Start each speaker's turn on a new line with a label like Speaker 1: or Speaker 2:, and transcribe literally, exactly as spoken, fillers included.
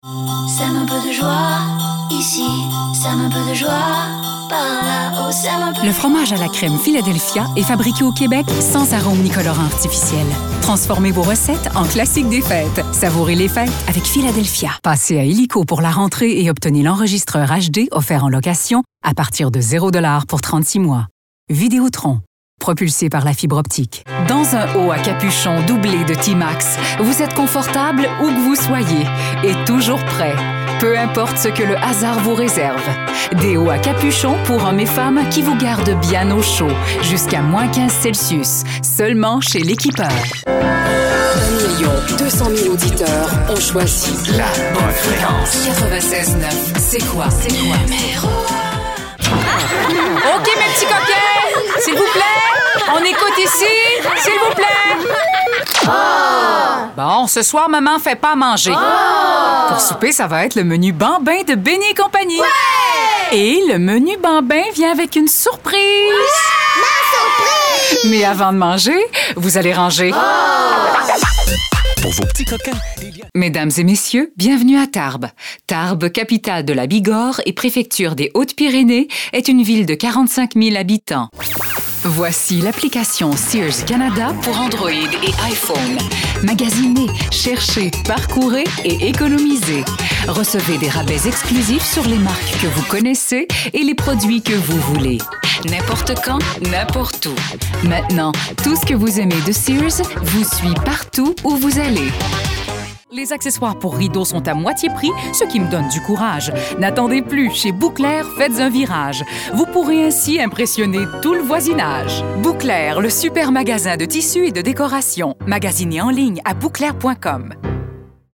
Speaker 1: Sème un peu de joie, ici, sème un peu de joie, par là, oh, sème un peu.
Speaker 2: Le fromage à la crème Philadelphia est fabriqué au Québec sans arôme ni colorant artificiel. Transformez vos recettes en classiques des fêtes. Savourez les fêtes avec Philadelphia. Passez à Illico pour la rentrée et obtenez l'enregistreur H D offert en location à partir de zéro dollar pour trente-six mois. Vidéotron, propulsé par la fibre optique. Dans un haut à capuchon doublé de T-Max, vous êtes confortable où que vous soyez et toujours prêt. Peu importe ce que le hasard vous réserve. Des hauts à capuchon pour hommes et femmes qui vous gardent bien au chaud, jusqu'à moins quinze Celsius, seulement chez l'Équipeur.
Speaker 3: un million deux cent mille auditeurs ont choisi
Speaker 4: la bonne fréquence.
Speaker 3: quatre-vingt-seize neuf. C'est quoi? C'est quoi?
Speaker 1: Numéro
Speaker 2: OK, mes petits coquins, s'il vous plaît, on écoute ici, s'il vous plaît. Oh! Bon, ce soir, maman fait pas à manger. Oh! Pour souper, ça va être le menu bambin de Benny et compagnie. Ouais! Et le menu bambin vient avec une surprise.
Speaker 1: Ouais! Ma surprise!
Speaker 2: Mais avant de manger, vous allez ranger. Oh!
Speaker 4: Pour vos petits coquins.
Speaker 2: Mesdames et messieurs, bienvenue à Tarbes. Tarbes, capitale de la Bigorre et préfecture des Hautes-Pyrénées, est une ville de quarante-cinq mille habitants. Voici l'application Sears Canada pour Android et iPhone. Magasinez, cherchez, parcourez et économisez. Recevez des rabais exclusifs sur les marques que vous connaissez et les produits que vous voulez. N'importe quand, n'importe où. Maintenant, tout ce que vous aimez de Sears vous suit partout où vous allez. Les accessoires pour rideaux sont à moitié prix, ce qui me donne du courage. N'attendez plus, chez Bouclair, faites un virage. Vous pourrez ainsi impressionner tout le voisinage. Bouclair, le super magasin de tissus et de décoration. Magasinez en ligne à bouclair point com.